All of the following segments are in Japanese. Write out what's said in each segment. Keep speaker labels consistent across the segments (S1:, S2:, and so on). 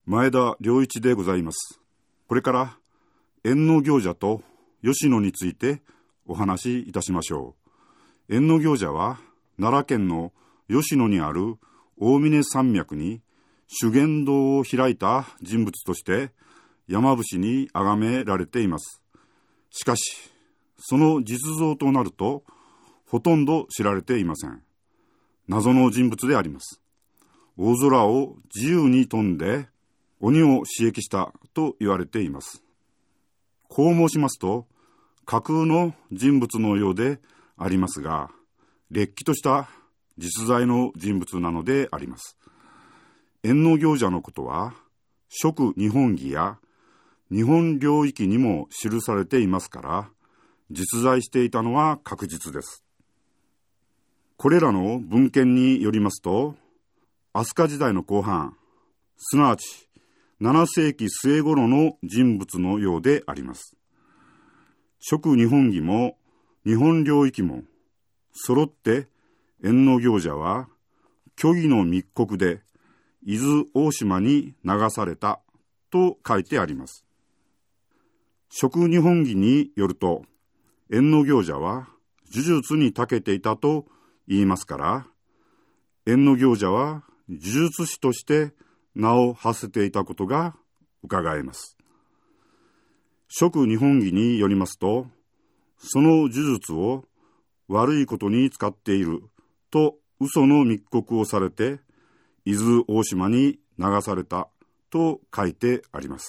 S1: 前田良一でございます。これから役行者と吉野についてお話しいたしましょう。役行者は奈良県の吉野にある大峰山脈に修験道を開いた人物として山伏に崇められています。しかし、その実像となるとほとんど知られていません。謎の人物であります。大空を自由に飛んで鬼を刺激したと言われています。こう申しますと、架空の人物のようでありますが、れっきとした実在の人物なのであります。役行者のことは、蜀日本紀や日本領域にも記されていますから、実在していたのは確実です。これらの文献によりますと、飛鳥時代の後半、すなわち7世紀末頃の人物のようであります。蜀日本紀も日本領域も揃って役行者は虚偽の密告で伊豆大島に流されたと書いてあります。蜀日本紀によると、役行者は呪術に長けていたと言いますから、役行者は呪術師として名を馳せていたことが伺えます。蜀日本紀によりますと、その呪術を悪いことに使っていると嘘の密告をされて、伊豆大島に流されたと書いてあります。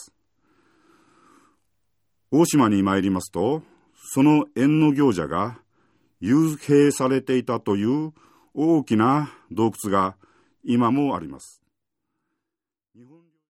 S1: 大島に参りますと、その役行者が幽閉されていたという大きな洞窟が今もあります。